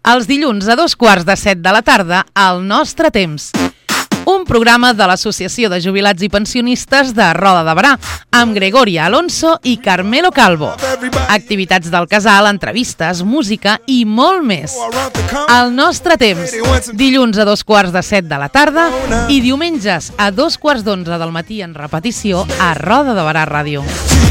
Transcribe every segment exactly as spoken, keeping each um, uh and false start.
Els dilluns a dos quarts de set de la tarda, al nostre temps. Un programa de l'Associació de Jubilats i Pensionistes de Roda de Berà, amb Gregoria Alonso i Carmelo Calvo. Activitats del casal, entrevistes, música i molt més. Al nostre temps, dilluns a dos quarts de set de la tarda i diumenges a dos quarts d'onze del matí en repetició a Roda de Berà Ràdio.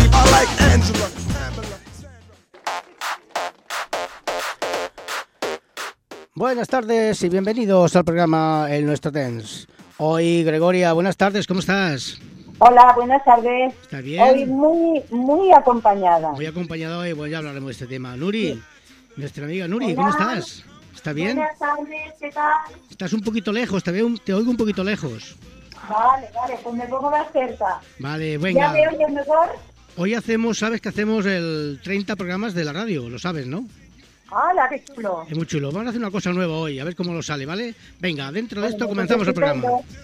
Buenas tardes y bienvenidos al programa El Nuestro Temps. Hoy, Gregoria, buenas tardes, ¿cómo estás? Hola, buenas tardes. ¿Estás bien? Hoy muy, muy acompañada. Muy acompañada hoy, pues ya hablaremos de este tema. Nuri, sí. Nuestra amiga Nuri, Hola. ¿Cómo estás? ¿Está bien? Buenas tardes, ¿qué tal? Estás un poquito lejos, te, veo, te oigo un poquito lejos. Vale, vale, pues me pongo más cerca. Vale, venga. ¿Ya me oyes mejor? Hoy hacemos, sabes que hacemos el treinta programas de la radio, lo sabes, ¿no? ¡Hala, qué chulo! Es muy chulo. Vamos a hacer una cosa nueva hoy, a ver cómo lo sale, ¿vale? Venga, dentro de Bueno, esto pues comenzamos el programa.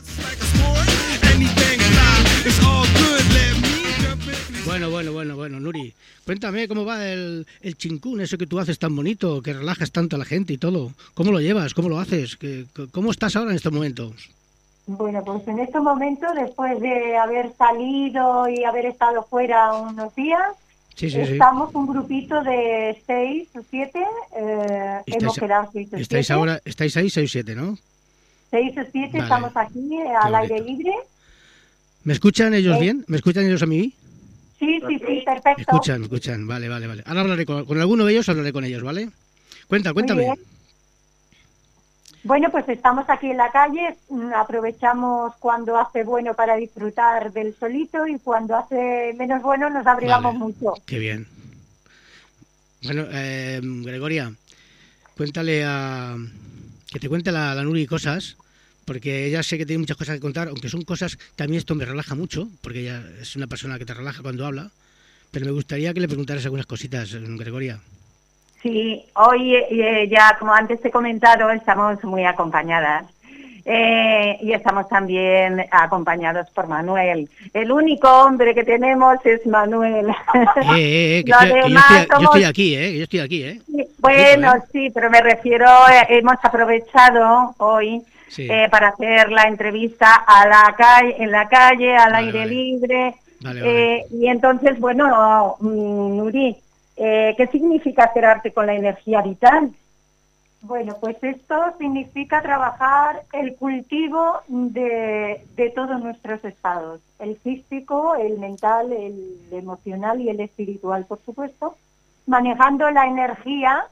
Bueno, bueno, bueno, bueno, Nuri, cuéntame cómo va el, el chincún, eso que tú haces tan bonito, que relajas tanto a la gente y todo. ¿Cómo lo llevas? ¿Cómo lo haces? ¿Qué, ¿Cómo estás ahora en estos momentos? Bueno, pues en estos momentos, después de haber salido y haber estado fuera unos días, Sí, sí, estamos sí. un grupito de seis o siete, eh, hemos quedado seis o estáis siete. ahora, estáis ahí seis o siete, ¿no? Seis o siete, Vale. Estamos aquí eh, al aire libre. ¿Me escuchan ellos Eh. bien? ¿Me escuchan ellos a mí? Sí, sí, sí, perfecto. Me escuchan, me escuchan, vale, vale, vale. Ahora hablaré con, con alguno de ellos, hablaré con ellos, ¿vale? Cuenta, cuéntame. Muy bien. Bueno, pues estamos aquí en la calle, aprovechamos cuando hace bueno para disfrutar del solito y cuando hace menos bueno nos abrigamos Vale. mucho. Qué bien. Bueno, eh, Gregoria, cuéntale a... que te cuente la, la Nuri cosas, porque ella sé que tiene muchas cosas que contar, aunque son cosas que a mí esto me relaja mucho, porque ella es una persona que te relaja cuando habla, pero me gustaría que le preguntaras algunas cositas, Gregoria. Sí, hoy eh, ya como antes te he comentado, estamos muy acompañadas. Eh, y estamos también acompañados por Manuel. El único hombre que tenemos es Manuel. Eh, eh, eh, que, Los estoy, que yo, demás estoy, somos... yo estoy aquí, eh, yo estoy aquí, eh. Sí, bueno, Poquito, ¿eh? Sí, pero me refiero, eh, hemos aprovechado hoy Sí. eh, para hacer la entrevista a la calle, en la calle, al Vale, aire vale. libre. Vale, vale. Eh, y entonces, bueno, mm, Nuri, eh, ¿qué significa hacer arte con la energía vital? Bueno, pues esto significa trabajar el cultivo de, de todos nuestros estados, el físico, el mental, el emocional y el espiritual, por supuesto, manejando la energía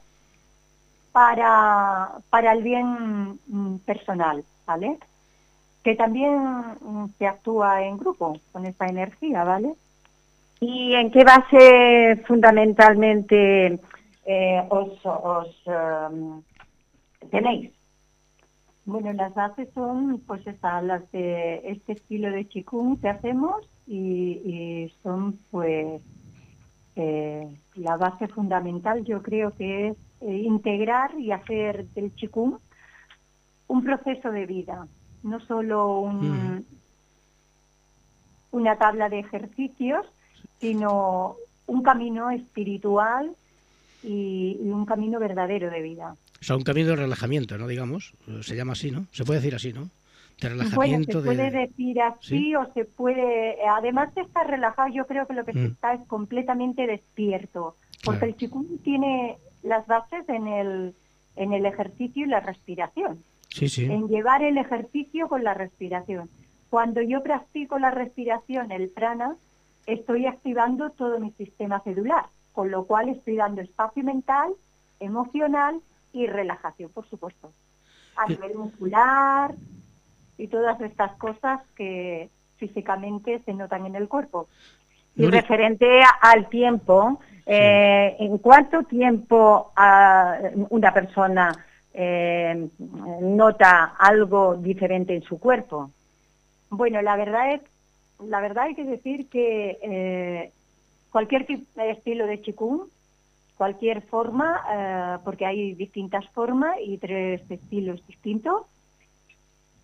para, para el bien mm, personal, ¿vale? Que también mm, se actúa en grupo con esta energía, ¿vale? ¿Y en qué base fundamentalmente eh, os... os um, tenéis? Bueno, las bases son pues estas, las de este estilo de Qigong que hacemos y, y son pues eh, la base fundamental yo creo que es eh, integrar y hacer del Qigong un proceso de vida, no solo un, mm. una tabla de ejercicios, sino un camino espiritual y, y un camino verdadero de vida. O sea, un camino de relajamiento, ¿no? Digamos, se llama así, ¿no? Se puede decir así, ¿no? De relajamiento. Bueno, se puede de... decir así, ¿sí? O se puede... Además de estar relajado, yo creo que lo que mm. se está es completamente despierto. Porque claro. El Qigong tiene las bases en el, en el ejercicio y la respiración. Sí, sí. En llevar el ejercicio con la respiración. Cuando yo practico la respiración, el prana, estoy activando todo mi sistema celular. Con lo cual estoy dando espacio mental, emocional y relajación, por supuesto, a nivel muscular y todas estas cosas que físicamente se notan en el cuerpo. Y Nuri. Referente a, al tiempo, eh, sí. ¿En cuánto tiempo uh, una persona eh, nota algo diferente en su cuerpo? Bueno, la verdad es, la verdad hay que decir que eh, cualquier tipo, estilo de Qigong, cualquier forma, eh, porque hay distintas formas y tres estilos distintos,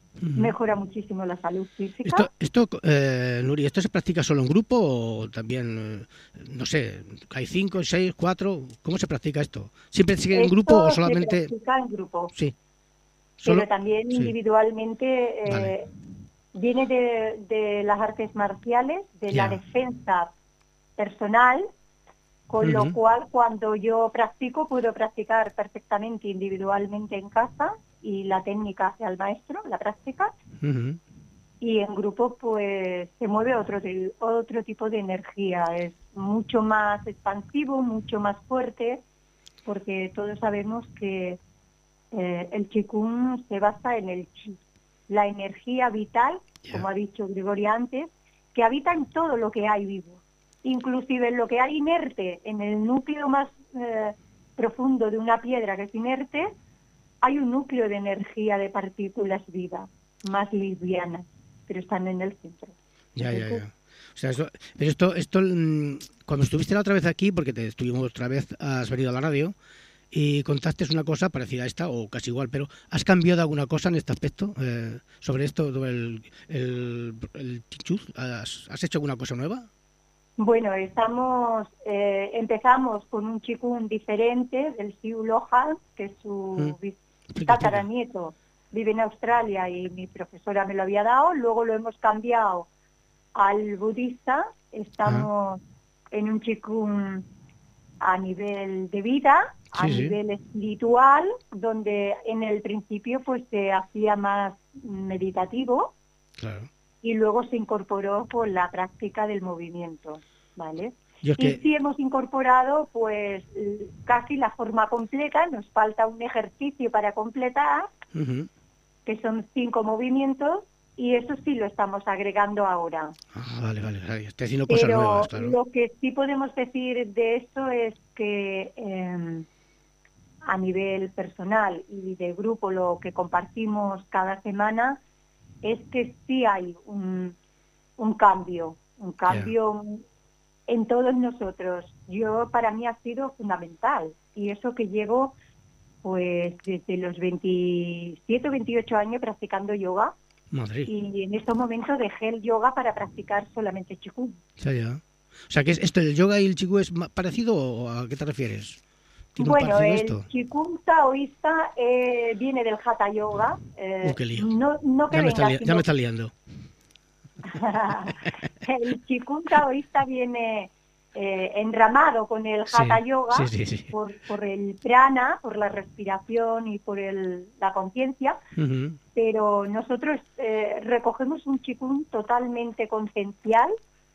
Uh-huh. Mejora muchísimo la salud física. Esto, esto eh, Nuri, ¿esto se practica solo en grupo o también, eh, no sé, hay cinco, seis, cuatro? ¿Cómo se practica esto? ¿Siempre sigue en esto grupo o solamente...? Se practica en grupo. Sí. Solo... Pero también sí. individualmente eh, vale. Viene de, de las artes marciales, de ya. la defensa personal, con uh-huh. lo cual cuando yo practico puedo practicar perfectamente individualmente en casa y la técnica hacia el maestro, la práctica, uh-huh. y en grupo pues se mueve otro, otro tipo de energía, es mucho más expansivo, mucho más fuerte, porque todos sabemos que eh, el Qigong se basa en el Qi, la energía vital, yeah. como ha dicho Gregoria antes, que habita en todo lo que hay vivo, inclusive en lo que hay inerte, en el núcleo más eh, profundo de una piedra que es inerte, hay un núcleo de energía de partículas vivas, más livianas, pero están en el centro. Ya, ya, ya. O sea, esto, pero esto, esto, cuando estuviste la otra vez aquí, porque te estuvimos otra vez, has venido a la radio y contaste una cosa parecida a esta, o casi igual, pero ¿has cambiado alguna cosa en este aspecto? Eh, sobre esto, sobre el, el, el Qigong, ¿has, ¿has hecho alguna cosa nueva? Bueno, estamos, eh, empezamos con un Qigong diferente del Siu Lohan, que es su mm. tataranieto, vive en Australia y mi profesora me lo había dado, luego lo hemos cambiado al budista, estamos ah. en un Qigong a nivel de vida, a sí, nivel sí. espiritual, donde en el principio pues se hacía más meditativo. Claro. Y luego se incorporó por la práctica del movimiento, ¿vale? Y, es que... y sí hemos incorporado pues casi la forma completa, nos falta un ejercicio para completar, uh-huh. que son cinco movimientos, y eso sí lo estamos agregando ahora. Ah, vale, vale, vale. Estoy haciendo cosas Pero nuevas, claro. Lo que sí podemos decir de eso es que eh, a nivel personal y de grupo, lo que compartimos cada semana, es que sí hay un, un cambio, un cambio yeah. en todos nosotros. Yo, para mí ha sido fundamental, y eso que llevo pues desde los veintisiete o veintiocho años practicando yoga. Madre. Y en estos momentos dejé el yoga para practicar solamente Qigong. Ya, ya. O sea, que es esto, ¿el yoga y el Qigong es parecido o a qué te refieres? Bueno, el Qigong taoísta eh, viene del Hatha Yoga. Eh, uh, qué lío. No, no que ya, me venga, li- sino... ya me estás liando. El Qigong taoísta viene eh, enramado con el Hatha sí, Yoga sí, sí, sí. Por, por el prana, por la respiración y por el, la conciencia, uh-huh. pero nosotros eh, recogemos un Qigong totalmente conciencial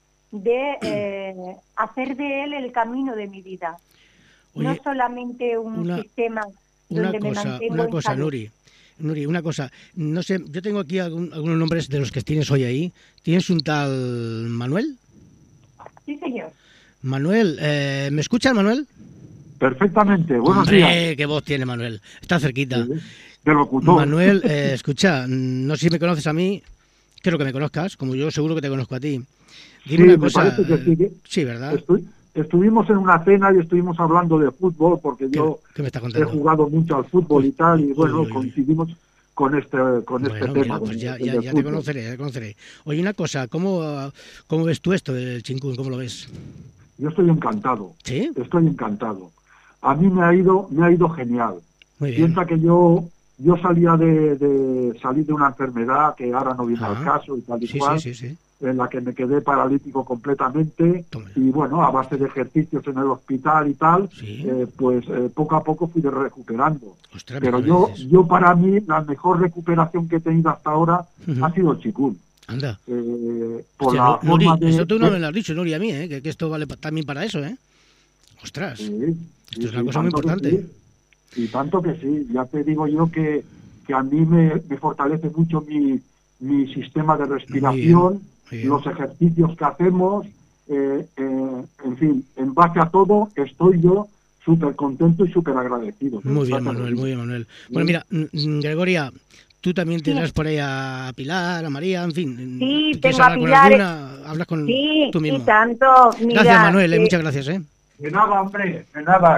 de eh, hacer de él el camino de mi vida. Oye, no solamente un una, sistema una donde cosa, me mantengo una en cosa, salud. Nuri, Nuri, una cosa, no sé, yo tengo aquí algún, algunos nombres de los que tienes hoy ahí. ¿Tienes un tal Manuel? Sí, señor. Manuel, eh, ¿me escuchas, Manuel? Perfectamente, buenos Hombre, días. qué voz tiene Manuel, está cerquita. Sí, de locutor. Manuel, eh, escucha, no sé si me conoces a mí, creo que me conozcas, como yo seguro que te conozco a ti. Dime sí, una cosa. Me parece que sí, que sí, ¿verdad? Estoy, estuvimos en una cena y estuvimos hablando de fútbol, porque ¿Qué, yo qué me está he jugado mucho al fútbol uy, y tal, y bueno, uy, uy, coincidimos uy. con este con bueno, este mira, tema. Pues ya, del, ya, del ya te conoceré, ya te conoceré. Oye, una cosa, ¿cómo, cómo ves tú esto del Qigong? ¿Cómo lo ves? Yo estoy encantado. ¿Sí? Estoy encantado. A mí me ha ido, me ha ido genial. Muy bien. Piensa que yo yo salía de, de salir de una enfermedad que ahora no viene ah, al caso y tal y sí, cual, sí, sí, sí. en la que me quedé paralítico completamente. Tómala. Y bueno, a base de ejercicios en el hospital y tal, sí. eh, pues eh, poco a poco fui recuperando. Ostras, pero yo dices. yo para mí la mejor recuperación que he tenido hasta ahora uh-huh. ha sido el Qigong. Anda. Eh, por Hostia, la Nuri, forma de, eso tú no de... me lo has dicho, Nuri, a mí, ¿eh? que, que esto vale pa- también para eso, ¿eh? Ostras, Sí, esto sí, es una sí, cosa muy importante. Sí. Y tanto que sí, ya te digo yo que, que a mí me, me fortalece mucho mi, mi sistema de respiración, muy bien, muy bien. los ejercicios que hacemos, eh, eh, en fin, en base a todo estoy yo súper contento y súper agradecido. Muy bien, Manuel, muy bien, Manuel. Bueno, mira, Gregoria, tú también tendrás sí. por ahí a Pilar, a María, en fin. Sí, tengo a Pilar. Alguna, hablas con sí, tú mismo. y tanto. Mira, gracias, Manuel, eh, eh, muchas gracias. ¿eh? De nada, hombre, de nada. Ya,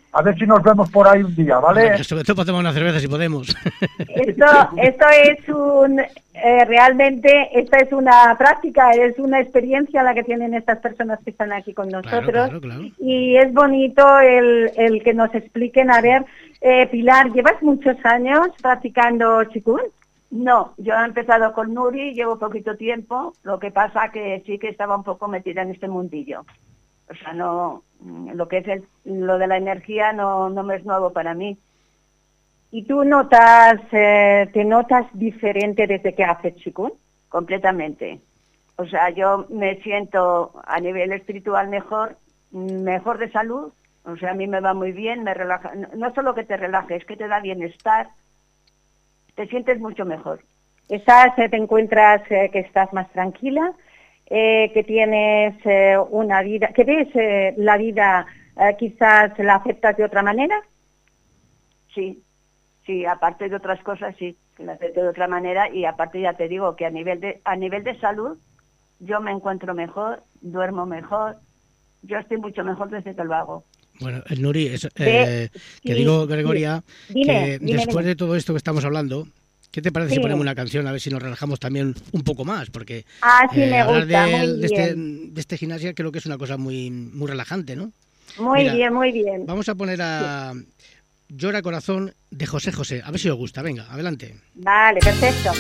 A ver si nos vemos por ahí un día, ¿vale? Bueno, sobre todo para tomar una cerveza si podemos. Esto, esto es un, eh, realmente, esta es una práctica, es una experiencia la que tienen estas personas que están aquí con nosotros. Claro, claro, claro. Y es bonito el, el que nos expliquen. A ver, eh, Pilar, ¿llevas muchos años practicando Qigong? No, yo he empezado con Nuri, llevo poquito tiempo, lo que pasa que sí que estaba un poco metida en este mundillo. O sea, no, lo que es el, lo de la energía no, no me es nuevo para mí. ¿Y tú notas, eh, te notas diferente desde que haces Qigong? Completamente. O sea, yo me siento a nivel espiritual mejor, mejor de salud. O sea, a mí me va muy bien, me relaja. No, no solo que te relaje, es que te da bienestar. Te sientes mucho mejor. Estás, eh, te encuentras eh, que estás más tranquila, eh, que tienes eh, una vida, que ves eh, la vida, eh, quizás la aceptas de otra manera. Sí, sí, aparte de otras cosas, sí, que la acepto de otra manera, y aparte ya te digo que a nivel de a nivel de salud yo me encuentro mejor, duermo mejor, yo estoy mucho mejor desde que lo hago. Bueno, el Nuri, es, eh, sí, que digo, Gregoria, sí. Dime, que dime, después dime. de todo esto que estamos hablando, ¿qué te parece Sí. si ponemos una canción a ver si nos relajamos también un poco más? Porque Ah, sí, eh, me hablar gusta, de, muy de, este, bien. de este gimnasio creo que es una cosa muy, muy relajante, ¿no? Muy Mira, bien, muy bien. Vamos a poner a Llora Corazón de José José, a ver si os gusta. Venga, adelante. Vale, perfecto.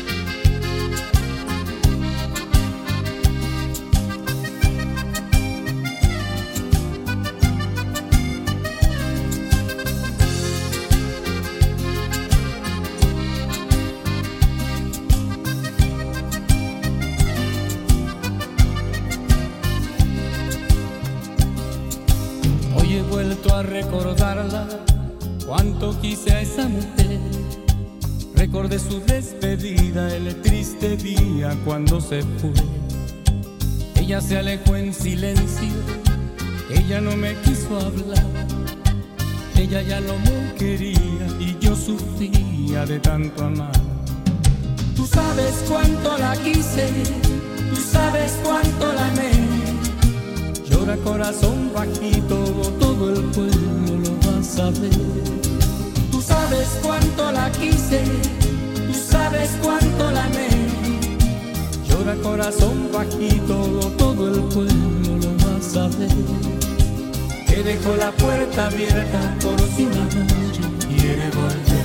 Hoy he vuelto a recordarla, cuánto quise a esa mujer. Recordé su despedida, el triste día cuando se fue. Ella se alejó en silencio, ella no me quiso hablar. Ella ya no me quería y yo sufría de tanto amar. Tú sabes cuánto la quise, tú sabes cuánto la amé. Llora corazón bajito, todo el pueblo lo va a saber. Tú sabes cuánto la quise, tú sabes cuánto la amé. Llora corazón bajito, todo el pueblo lo va a saber. Que dejó la puerta abierta por si una noche quiere volver.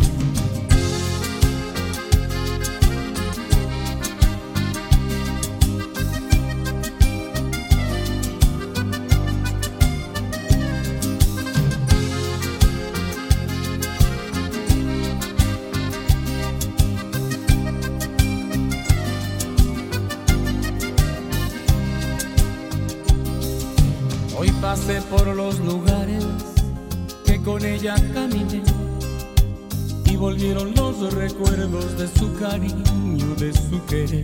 Hoy pasé por los lugares que con ella caminé y volvieron los recuerdos de su cariño, de su querer.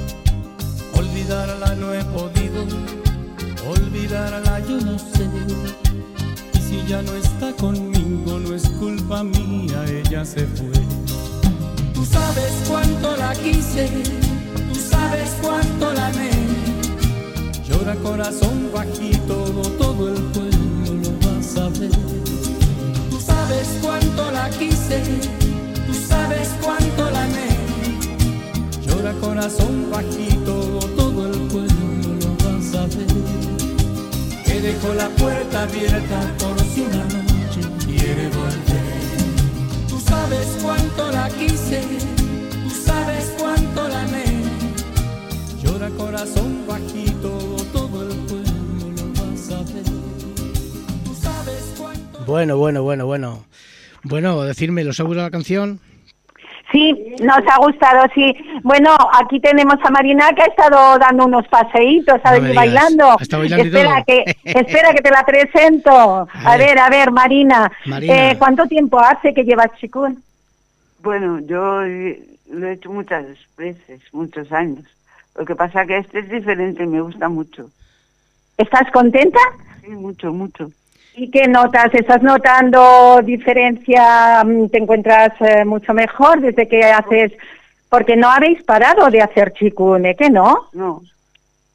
Olvidarla no he podido, olvidarla yo no sé. Y si ya no está conmigo no es culpa mía, ella se fue. Tú sabes cuánto la quise, tú sabes cuánto la amé. Llora corazón bajito, todo el pueblo lo va a saber. Tú sabes cuánto la quise, tú sabes cuánto la amé. Llora corazón bajito, todo el pueblo lo va a saber. Que dejó la puerta abierta por si una noche quiere volver. Tú sabes cuánto la quise, tú sabes cuánto la amé. Llora corazón bajito, todo el pueblo lo va a saber. Tú sabes cuánto... Bueno, bueno, bueno, bueno. Bueno, decirme, ¿los ha gustado la canción? Sí, nos ha gustado, sí. Bueno, aquí tenemos a Marina que ha estado dando unos paseitos, ha No me venido digas. bailando. ¿Ha estado bailando y espera, todo? que, espera que te la presento. A A ver. ver, a ver, Marina. Marina. Eh, ¿Cuánto tiempo hace que llevas Qigong? Bueno, yo lo he hecho muchas veces, muchos años. Lo que pasa que este es diferente, me gusta mucho. ¿Estás contenta? Sí, mucho, mucho. ¿Y qué notas? ¿Estás notando diferencia? ¿Te encuentras eh, mucho mejor desde que haces...? Porque no habéis parado de hacer Qigong, ¿eh? ¿Que no? No.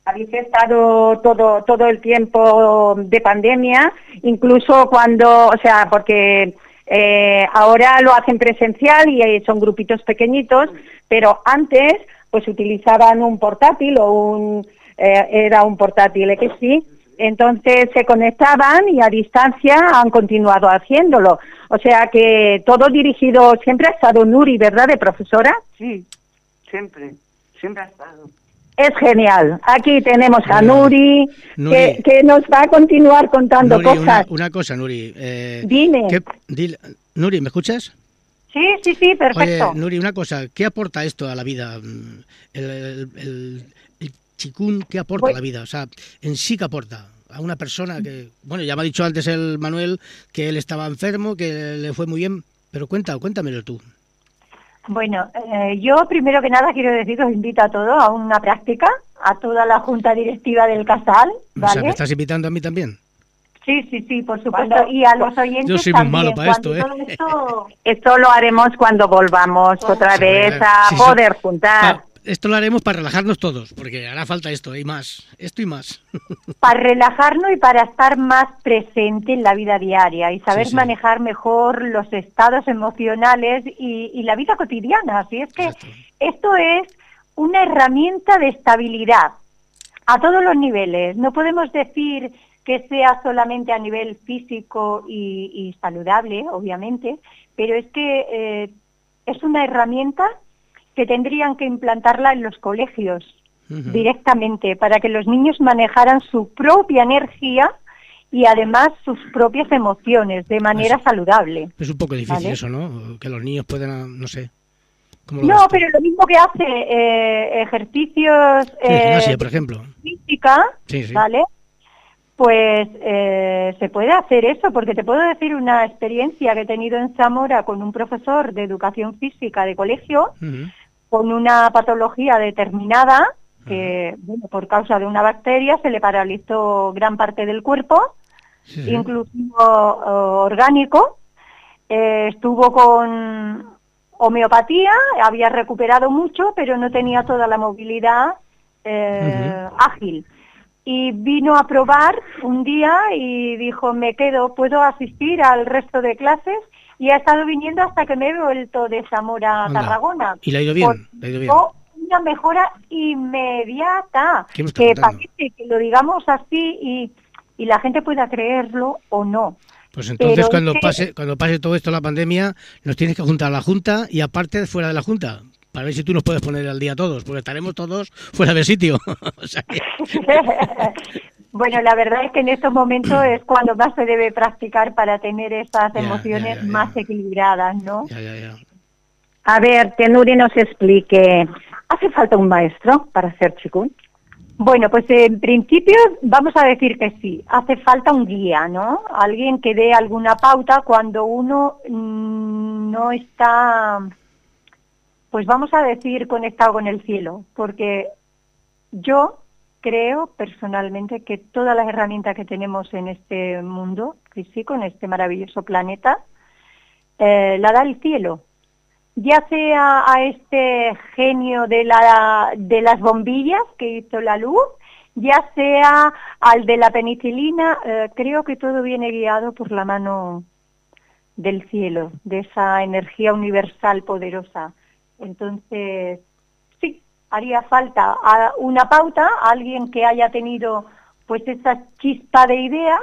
Habéis estado todo todo el tiempo de pandemia, incluso cuando, o sea, porque eh, ahora lo hacen presencial y eh, son grupitos pequeñitos, pero antes pues utilizaban un portátil o un eh, era un portátil X sí, entonces se conectaban y a distancia han continuado haciéndolo. O sea que todo dirigido, siempre ha estado Nuri, ¿verdad, de profesora? Sí, siempre, siempre ha estado. Es genial. Aquí tenemos a Bueno, Nuri, Nuri. Que, que nos va a continuar contando Nuri, una, cosas. una cosa, Nuri. Eh, Dime. ¿qué- dile- Nuri, ¿me escuchas? Sí, sí, sí, perfecto. Oye, Nuri, una cosa. ¿Qué aporta esto a la vida? Mm, El, el, el, el chikún, ¿qué aporta Pues- a la vida? O sea, en sí, ¿qué aporta? A una persona que, bueno, ya me ha dicho antes el Manuel que él estaba enfermo, que le fue muy bien, pero cuenta, cuéntamelo tú. Bueno, eh, yo primero que nada quiero decir que os invito a todos a una práctica, a toda la junta directiva del Casal, O sea, ¿vale? ¿me estás invitando a mí también? Sí, sí, sí, por supuesto. Y a los oyentes Yo soy muy también. malo para Cuando esto, ¿eh? todo esto, esto lo haremos cuando volvamos otra Sí, vez sí, a sí. poder juntar. Pa- esto lo haremos para relajarnos todos, porque hará falta esto y más, esto y más. Para relajarnos y para estar más presente en la vida diaria y saber Sí, sí. manejar mejor los estados emocionales y, y la vida cotidiana. Así es que Exacto. esto es una herramienta de estabilidad a todos los niveles. No podemos decir que sea solamente a nivel físico y, y saludable, obviamente, pero es que eh, es una herramienta que tendrían que implantarla en los colegios Ujú. directamente para que los niños manejaran su propia energía y además sus propias emociones de manera Eso. saludable. Es un poco difícil ¿Vale? eso, ¿no? Que los niños puedan, no sé. ¿Cómo lo No, ves tú? pero lo mismo que hace eh, ejercicios Sí, el eh, gimnasio, por ejemplo. física, Sí, sí. ¿vale? Pues eh, se puede hacer eso, porque te puedo decir una experiencia que he tenido en Zamora con un profesor de educación física de colegio, Ujú. con una patología determinada, que bueno, por causa de una bacteria se le paralizó gran parte del cuerpo, Sí, sí. inclusive eh, orgánico. Eh, estuvo con homeopatía, había recuperado mucho, pero no tenía toda la movilidad eh, ágil. Y vino a probar un día y dijo, me quedo, puedo asistir al resto de clases, y ha estado viniendo hasta que me he vuelto de Zamora a Anda. Tarragona. Y le ha ido bien, Pues, le ha ido bien. oh, una mejora inmediata, ¿Qué me estás que contando? parece que lo digamos así y, y la gente pueda creerlo o no. Pues entonces Pero cuando es que- pase cuando pase todo esto la pandemia, nos tienes que juntar a la Junta y aparte fuera de la Junta, para ver si tú nos puedes poner al día a todos, porque estaremos todos fuera del sitio. O sea que- Bueno, la verdad es que en estos momentos es cuando más se debe practicar para tener esas Ya, emociones ya, ya, ya. más equilibradas, ¿no? ya, ya, ya. A ver, que Nuri nos explique. ¿Hace falta un maestro para hacer chikún? Bueno, pues en principio vamos a decir que sí. Hace falta un guía, ¿no? Alguien que dé alguna pauta cuando uno mm, no está, pues vamos a decir, conectado con el cielo. Porque yo creo personalmente que todas las herramientas que tenemos en este mundo físico, en este maravilloso planeta, eh, la da el cielo. Ya sea a este genio de la de las bombillas que hizo la luz, ya sea al de la penicilina, eh, creo que todo viene guiado por la mano del cielo, de esa energía universal poderosa. Entonces, sí, haría falta a una pauta, alguien que haya tenido pues esa chispa de idea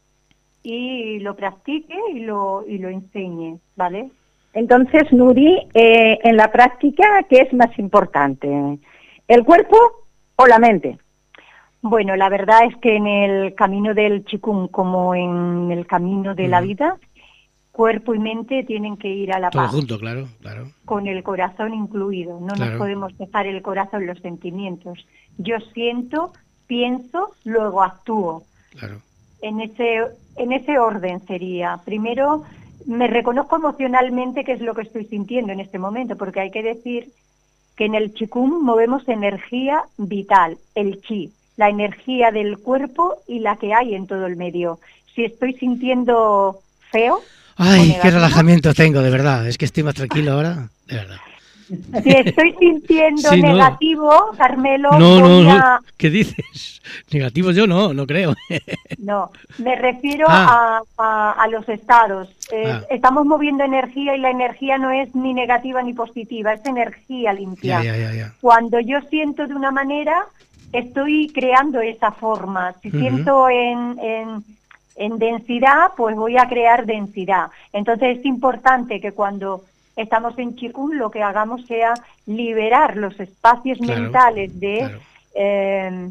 y lo practique y lo y lo enseñe, ¿vale? Entonces, Nuri, eh, en la práctica, ¿qué es más importante? ¿El cuerpo o la mente? Bueno, la verdad es que en el camino del chikún, como en el camino de la Ujú. vida, cuerpo y mente tienen que ir a la Todo paz, junto, claro, claro. con el corazón incluido. No Claro. nos podemos dejar el corazón, los sentimientos. Yo siento, pienso, luego actúo. Claro. En ese, en ese orden sería. Primero, me reconozco emocionalmente qué es lo que estoy sintiendo en este momento, porque hay que decir que en el chikún movemos energía vital, el chi, la energía del cuerpo y la que hay en todo el medio. Si estoy sintiendo feo, o Ay, qué negativo, relajamiento tengo, de verdad. Es que estoy más tranquilo ahora, de verdad. Si estoy sintiendo Sí, no. negativo, Carmelo, No, no, voy no. a... ¿Qué dices? Negativo yo no, no creo. No, me refiero Ah. a, a, a los estados. Eh, Ah. Estamos moviendo energía y la energía no es ni negativa ni positiva, es energía limpia. Ya, ya, ya, ya. Cuando yo siento de una manera, estoy creando esa forma. Si Ujú. siento en, en, en densidad, pues voy a crear densidad. Entonces es importante que cuando estamos en Qigong lo que hagamos sea liberar los espacios Claro, mentales de claro. eh,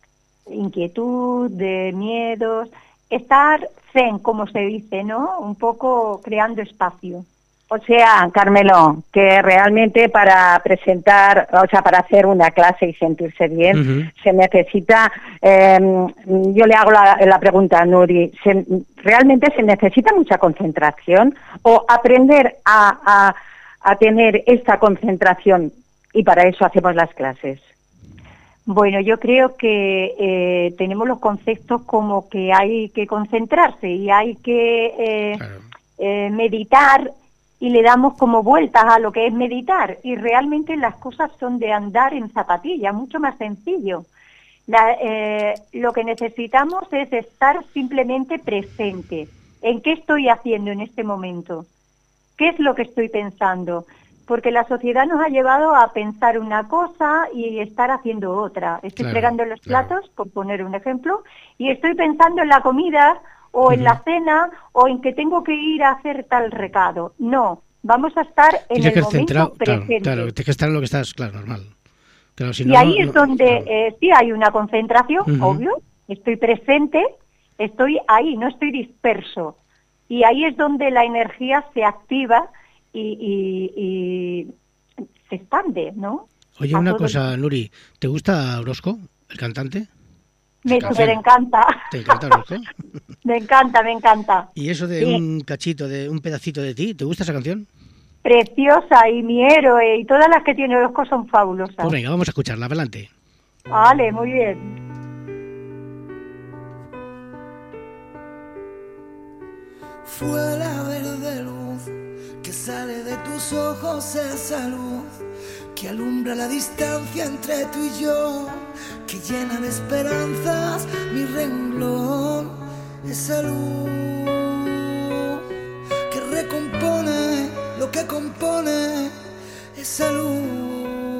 inquietud, de miedos, estar zen, como se dice, ¿no? Un poco creando espacio. O sea, Carmelo, que realmente para presentar, o sea, para hacer una clase y sentirse bien, Ujú. se necesita, eh, yo le hago la, la pregunta a Nuri, ¿se, ¿realmente se necesita mucha concentración o aprender a, a, a tener esta concentración y para eso hacemos las clases? Bueno, yo creo que eh, tenemos los conceptos como que hay que concentrarse y hay que eh, Claro. eh, meditar y le damos como vueltas a lo que es meditar y realmente las cosas son de andar en zapatillas, mucho más sencillo. La, eh, lo que necesitamos es estar simplemente presente. ¿En qué estoy haciendo en este momento? ¿Qué es lo que estoy pensando? Porque la sociedad nos ha llevado a pensar una cosa y estar haciendo otra. Estoy Claro, fregando los claro. platos, por poner un ejemplo, y estoy pensando en la comida o en Ujú. la cena o en que tengo que ir a hacer tal recado. No, vamos a estar en Tienes el que momento centrar, claro, presente. claro, tienes que estar en lo que estás, claro, normal. Claro, si Y no, ahí no- es no- donde claro. eh, sí hay una concentración, Ujú. obvio, estoy presente, estoy ahí, no estoy disperso. Y ahí es donde la energía se activa y, y- y se expande, ¿no? Oye, A una todo cosa, el- Nuri, ¿te gusta Orozco, el cantante? Me Canción. súper encanta, ¿Te encanta Orozco? me encanta, me encanta. ¿Y eso de Sí. un cachito, de un pedacito de ti, te gusta esa canción? Preciosa y mi héroe y todas las que tiene Orozco son fabulosas. Pues venga, vamos a escucharla, adelante. Vale, muy bien. Fue la verde luz que sale de tus ojos, esa luz que alumbra la distancia entre tú y yo, que llena de esperanzas mi renglón, esa luz que recompone lo que compone, esa luz.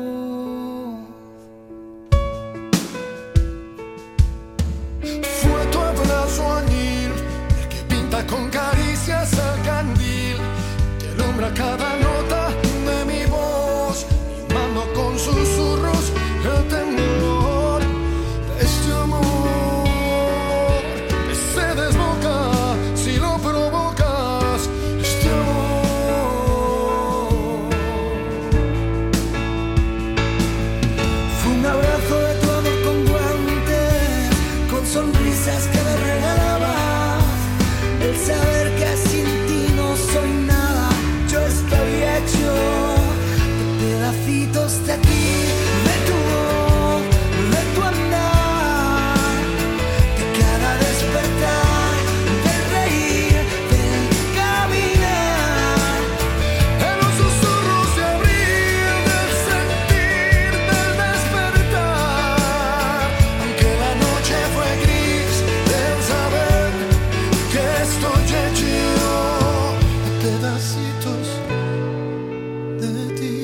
Fue tu abrazo añil, el que pinta con caricias el candil, que alumbra cada nota de mi voz, mimando con susurros el temblor de este amor, que se desboca si lo provocas, este amor. Fue un abrazo de tu amor con guantes, con sonrisas que me regalabas, el saber que sin ti no soy nada, yo estoy hecho de pedacitos de ti, de tu voz, de tu andar, de cada despertar, del reír, del caminar. En los susurros de abril, del sentir, del despertar, aunque la noche fue gris, del saber que estoy hecho de pedacitos de ti.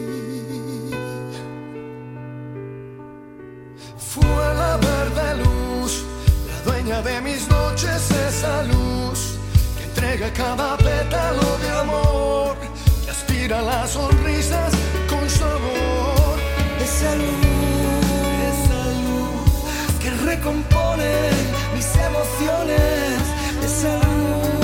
Fue la verde luz, la dueña de mis noches, esa luz que entrega cada pétalo de amor, que aspira las sonrisas con sabor. Esa luz, esa luz que recompone mis emociones, esa luz.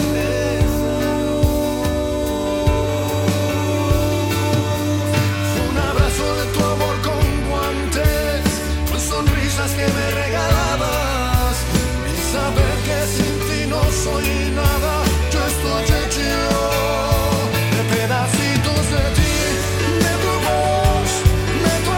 Fue un abrazo de tu amor con guantes, con sonrisas que me regalabas, el saber que sin ti no soy nada, yo estoy hecho de pedacitos de ti, de tu voz, de tu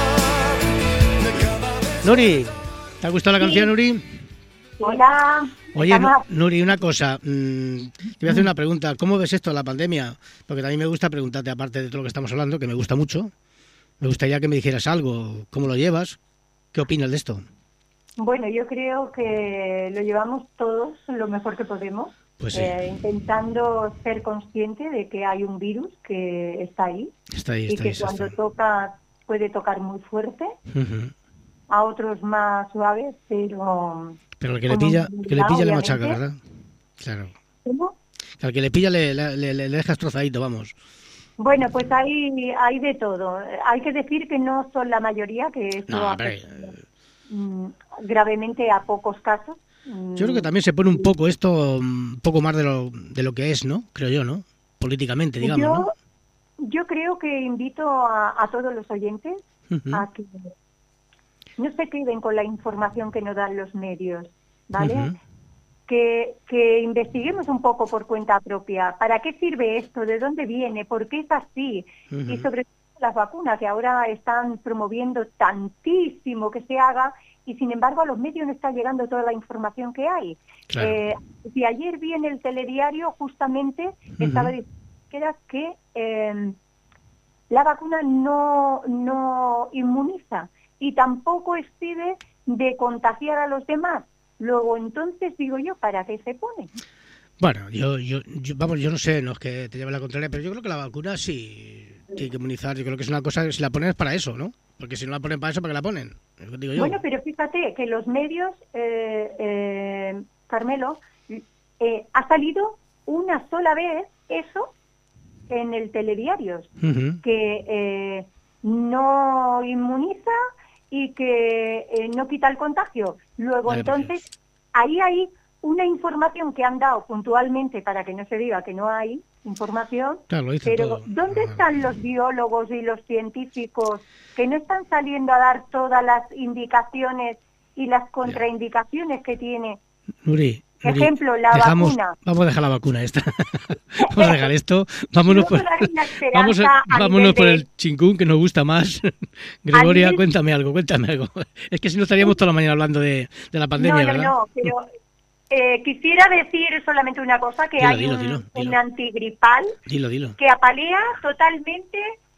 andar, de cada vez. Nuri, ¿te ha gustado la canción, Nuri? Hola, Oye, Estamos- Nuri, una cosa, mmm, te voy a hacer una pregunta. ¿Cómo ves esto de la pandemia? Porque también me gusta preguntarte, aparte de todo lo que estamos hablando, que me gusta mucho, me gustaría que me dijeras algo, cómo lo llevas, qué opinas de esto. Bueno, yo creo que lo llevamos todos lo mejor que podemos, Pues sí. eh, intentando ser consciente de que hay un virus que está ahí Está ahí, y está que ahí. está cuando ahí. toca puede tocar muy fuerte, Ujú. a otros más suaves, pero... Pero al que le con pilla, humildad, que le pilla le obviamente. machaca, ¿verdad? Claro. ¿Cómo? Que al que le pilla le, le, le, le dejas trozadito, vamos. Bueno, pues hay, hay de todo. Hay que decir que no son la mayoría, que eso No, hombre, afecta, mm, gravemente a pocos casos. Mm, yo creo que también se pone un poco esto, un poco más de lo, de lo que es, ¿no? Creo yo, ¿no? Políticamente, digamos, yo, ¿no? yo creo que invito a, a todos los oyentes Ujú. a que no se queden con la información que nos dan los medios, ¿vale? Ujú. Que, que investiguemos un poco por cuenta propia. ¿Para qué sirve esto? ¿De dónde viene? ¿Por qué es así? Ujú. Y sobre todo las vacunas, que ahora están promoviendo tantísimo que se haga, y sin embargo a los medios no está llegando toda la información que hay. Claro. Eh, si ayer vi en el telediario, justamente estaba Ujú. diciendo que era que eh, la vacuna no, no inmuniza y tampoco expide de contagiar a los demás. Luego, entonces, digo yo, ¿para qué se pone? Bueno, yo, yo, yo, vamos, yo no sé, no es que te lleve la contraria, pero yo creo que la vacuna sí tiene que inmunizar. Yo creo que es una cosa que si la ponen es para eso, ¿no? Porque si no la ponen para eso, ¿para qué la ponen? Es lo que digo yo. Bueno, pero fíjate que los medios, eh, eh, Carmelo, eh, ha salido una sola vez eso en el telediario, Ujú. que eh, no inmuniza y que eh, no quita el contagio. Luego, Vale, por entonces, ahí hay una información que han dado puntualmente para que no se diga que no hay información, Claro, lo dicen pero todo. ¿dónde Ah. están los biólogos y los científicos que no están saliendo a dar todas las indicaciones y las contraindicaciones que tiene? Nuri, Nuri, Ejemplo, la dejamos, vacuna. Vamos a dejar la vacuna esta. Vamos a dejar esto. Vámonos por, Luego darle una esperanza vamos a- a vámonos nivel por de- el chincún, que nos gusta más. Gregoria, nivel- cuéntame algo, cuéntame algo. Es que si no estaríamos toda la mañana hablando de, de la pandemia, no, no, ¿verdad? no, pero eh, quisiera decir solamente una cosa, que Dilo, hay dilo, un, dilo, dilo. un antigripal Dilo, dilo. que apalea totalmente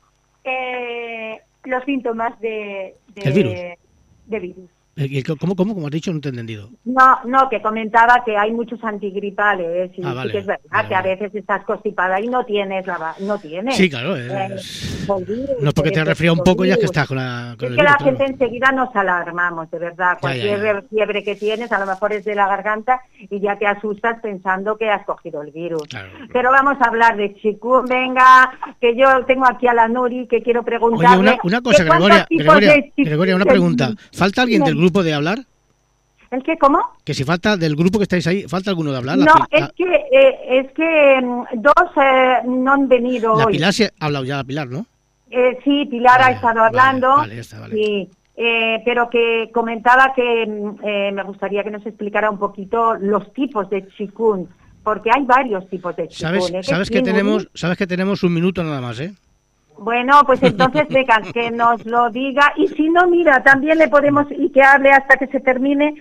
eh, los síntomas de, de, ¿El virus? de virus. Eh, ¿Cómo, cómo, cómo has dicho? No te he entendido. No, no, que comentaba que hay muchos antigripales y Ah, sí vale. que es verdad Vale, que a vale. veces estás constipada y no tienes la va- no tienes. Sí, claro. Eh, Es... el virus, No es porque te has el resfriado un poco ya es que virus. estás con, la, con Es el que virus, la claro. gente enseguida nos alarmamos, de verdad. Ya, Cualquier ya, ya. fiebre que tienes, a lo mejor es de la garganta y ya te asustas pensando que has cogido el virus. Claro. Pero vamos a hablar de chikun, venga, que yo tengo aquí a la Nuri que quiero preguntarle. Oye, una, una cosa, ¿de cuántos Gregoria, tipos Gregoria, de chikun Gregoria, una hay? pregunta. ¿Falta alguien del grupo de hablar? ¿El qué, cómo? Que si falta del grupo que estáis ahí, ¿falta alguno de hablar? La No, Pil- es la- que, eh, es que mm, dos eh, no han venido La hoy. Pilar se ha hablado ya, la Pilar, ¿no? Eh, sí, Pilar Vale, ha estado vale, hablando, vale, ya está, vale. sí, eh, pero que comentaba que mm, eh, me gustaría que nos explicara un poquito los tipos de chikun, porque hay varios tipos de chikun. ¿Sabes, ¿eh? sabes, que sí, tenemos, Nuri? sabes que tenemos un minuto nada más, ¿eh? Bueno, pues entonces, venga, que nos lo diga. Y si no, mira, también le podemos, y que hable hasta que se termine,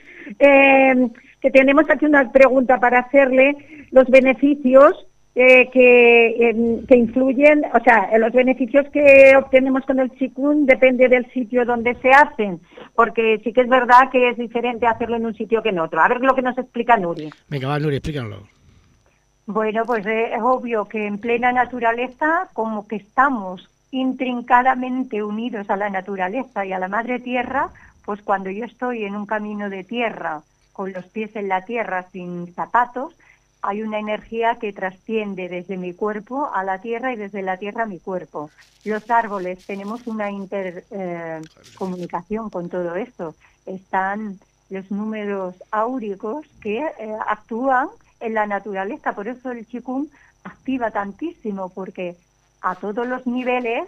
eh, que tenemos aquí una pregunta para hacerle, los beneficios eh, que, eh, que influyen, o sea, los beneficios que obtenemos con el chikun depende del sitio donde se hacen, porque sí que es verdad que es diferente hacerlo en un sitio que en otro. A ver lo que nos explica Nuri. Venga, va, Nuri, explícanoslo. Bueno, pues eh, es obvio que en plena naturaleza, como que estamos intrincadamente unidos a la naturaleza y a la madre tierra, pues cuando yo estoy en un camino de tierra, con los pies en la tierra, sin zapatos, hay una energía que trasciende desde mi cuerpo a la tierra y desde la tierra a mi cuerpo. Los árboles, tenemos una intercomunicación con todo esto. Están los números áuricos que eh, actúan en la naturaleza, por eso el chikun activa tantísimo, porque a todos los niveles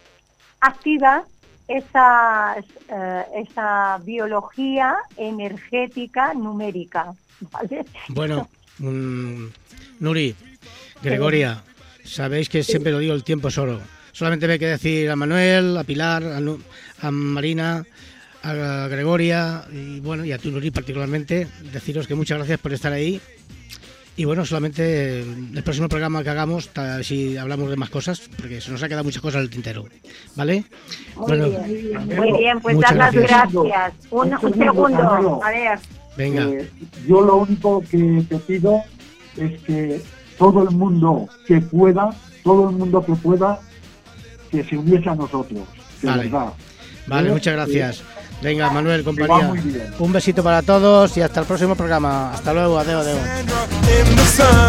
activa esa, eh, esa biología energética numérica, ¿vale? Bueno, mm, Nuri, Gregoria, sabéis que siempre lo digo, el tiempo es oro. Solamente me hay que decir a Manuel, a Pilar, a, Nu- a Marina, a Gregoria y bueno, y a tú, Nuri, particularmente, deciros que muchas gracias por estar ahí. Y bueno, solamente el próximo programa que hagamos, si hablamos de más cosas, porque se nos ha quedado muchas cosas en el tintero, ¿vale? Muy bueno, bien, muy bien, pues muchas dar las gracias. gracias. Un, un segundo, a ver. Venga. Eh, yo lo único que te pido es que todo el mundo que pueda, todo el mundo que pueda, que se uniese a nosotros, de Vale. verdad. Vale, ¿Eh? muchas gracias. Venga, Manuel, Que va compañía. muy bien. Un besito para todos y hasta el próximo programa. Hasta luego, adeo, adeo.